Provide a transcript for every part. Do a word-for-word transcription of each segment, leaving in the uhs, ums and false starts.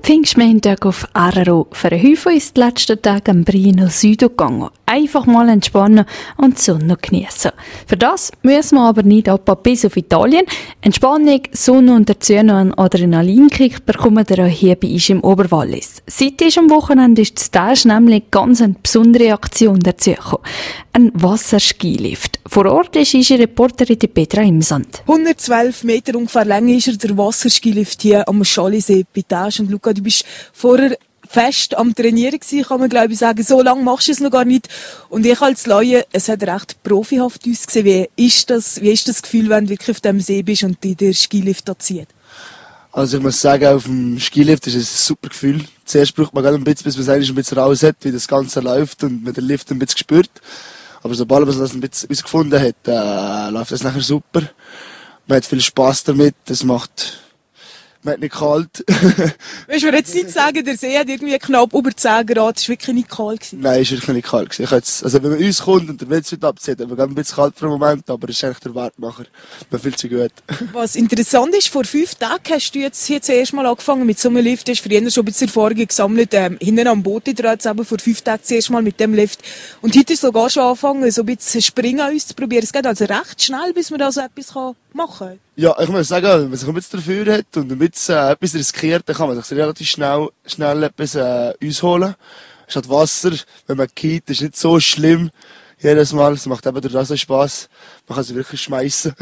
Pfingstmontag auf R R O. Für einen Haufen ist die letzten Tage am Brino Süden gegangen. Einfach mal entspannen und die Sonne geniessen. Für das müssen wir aber nicht ab bis auf Italien. Entspannung, Sonne und dazu noch einen Adrenalinkick bekommen ihr auch hier bei uns im Oberwallis. Seit ist am Wochenende ist Stage nämlich ganz eine besondere Aktion dazu gekommen. Ein Wasserskilift. Vor Ort ist unsere Reporterin Petra Imsand. hundertzwölf Meter ungefähr Länge ist er, der Wasserskilift hier am Schallisee bei Tage. Und Luca, du bist vorher fest am Trainieren gewesen, kann man glaube ich sagen. So lange machst du es noch gar nicht. Und ich als Laie, es hat recht profihaft ausgesehen. Wie ist das, wie ist das Gefühl, wenn du wirklich auf dem See bist und dich der Skilift da zieht? Also ich muss sagen, auf dem Skilift ist es ein super Gefühl. Zuerst braucht man gerade ein bisschen, bis man es ein bisschen raus hat, wie das Ganze läuft und man den Lift ein bisschen spürt. Aber sobald man das ein bisschen herausgefunden hat, äh, läuft das nachher super. Man hat viel Spass damit, es macht, man hat nicht kalt. Willst du mir jetzt nicht sagen, der See hat irgendwie knapp über zehn Grad, es war wirklich nicht kalt gewesen? Nein, es war wirklich nicht kalt gewesen. Ich jetzt, also wenn man uns kommt und der Wetsuit abzieht, dann wird es ein bisschen kalt für einen Moment, aber es ist eigentlich der Wert nachher. Man fühlt sich gut. Was interessant ist, vor fünf Tagen hast du jetzt hier zuerst mal angefangen mit so einem Lift. Du hast früher schon ein bisschen Erfahrung gesammelt, ähm, hinten am Boot jetzt eben vor fünf Tagen zuerst mal mit dem Lift. Und heute ist sogar schon angefangen, so ein bisschen Springen auszuprobieren. Es geht also recht schnell, bis man da so etwas machen kann. Ja, ich muss sagen, wenn man sich ein bisschen dafür hat und ein bisschen äh, etwas riskiert, dann kann man sich relativ schnell, schnell etwas äh, ausholen. Statt Wasser, wenn man geht, ist nicht so schlimm. Jedes Mal, es macht eben durch das so Spass. Man kann sich wirklich schmeißen.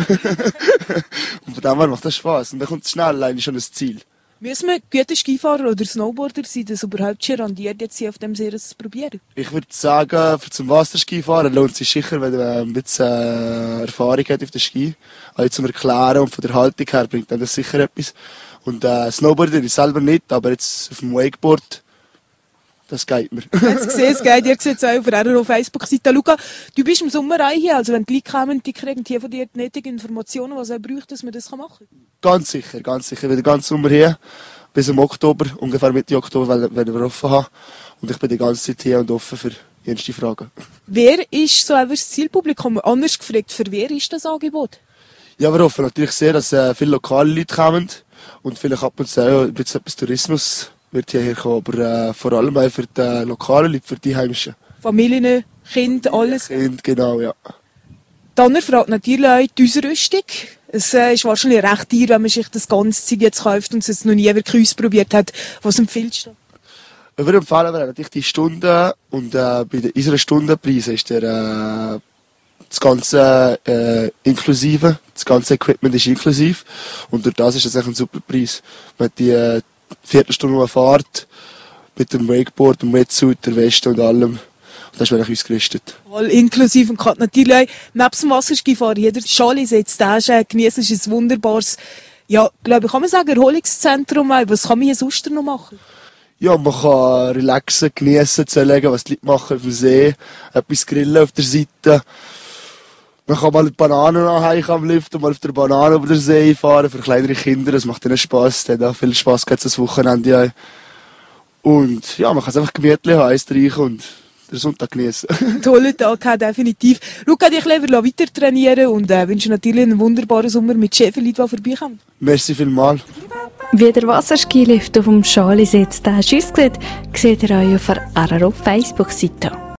Und von dem her macht das Spass. Und dann kommt es schnell alleine schon ins Ziel. Müssen wir gute Skifahrer oder Snowboarder sein, das überhaupt schon randiert, jetzt hier auf dem See das zu probieren? Ich würde sagen, für zum Wasserski fahren lohnt es sich sicher, wenn man ein bisschen äh, Erfahrung hat auf den Ski. Also zum Erklären und von der Haltung her bringt dann das sicher etwas. Und äh, Snowboarder ist selber nicht, aber jetzt auf dem Wakeboard, das geht mir. Jetzt gesehen, es geht. Ihr seht es auch auf der Facebook-Seite. Luca, du bist im Sommer auch hier. Also wenn die Leute kommen, die kriegen hier von dir die nötigen Informationen, was er braucht, dass man das machen kann. Ganz sicher, ganz sicher. Ich bin den ganzen Sommer hier. Bis im Oktober, ungefähr Mitte Oktober, wenn, wenn wir offen haben. Und ich bin die ganze Zeit hier und offen für jede Frage. Wer ist so das Zielpublikum? Anders gefragt, für wer ist das Angebot? Ja, wir hoffen natürlich sehr, dass äh, viele lokale Leute kommen. Und vielleicht ab und zu auch ein bisschen etwas Tourismus wird hierher kommen, aber äh, vor allem auch für die äh, lokalen Leute, für die Heimischen. Familien, Kinder, alles? Kind, genau, ja. Dann fragt natürlich auch die Ausrüstung. Es äh, ist wahrscheinlich recht teuer, wenn man sich das ganze Zeug jetzt kauft und es jetzt noch nie wirklich ausprobiert hat. Was empfiehlst du? Ich würde empfehlen, wir natürlich die Stunden und äh, bei der, unserer Stundenpreis ist der, äh, das ganze äh, inklusive, das ganze Equipment ist inklusiv und durch das ist das echt ein super Preis. Man hat die äh, Viertelstunde Fahrt mit dem Wakeboard, dem Wetsuit, der Weste und allem. Und das ist eigentlich ausgerüstet. All inklusiv und kann natürlich neben dem Wasserskifahren jeder Schallisee jetzt genießen. Es ist ein wunderbares, ja, glaube ich, kann man sagen, Erholungszentrum. Was kann man hier sonst noch machen? Ja, man kann relaxen, genießen, zulegen, was die Leute machen auf dem See, etwas grillen auf der Seite. Man kann mal die Bananen anheichen am Lift und mal auf der Banane über den See fahren für kleinere Kinder. Das macht ihnen Spass. Die haben auch viel Spass gehabt das Wochenende. Und ja, man kann es einfach gemütlich haben, Eis trinken und den Sonntag genießen. Toller Tag, definitiv. Luca, dich lieber weiter trainieren und äh, wünsche natürlich einen wunderbaren Sommer mit schönen Leuten, die vorbeikommen. Merci vielmals. Wie der Wasserskilift auf dem Schallisee aussieht, seht ihr auch auf der R R O Facebook-Seite.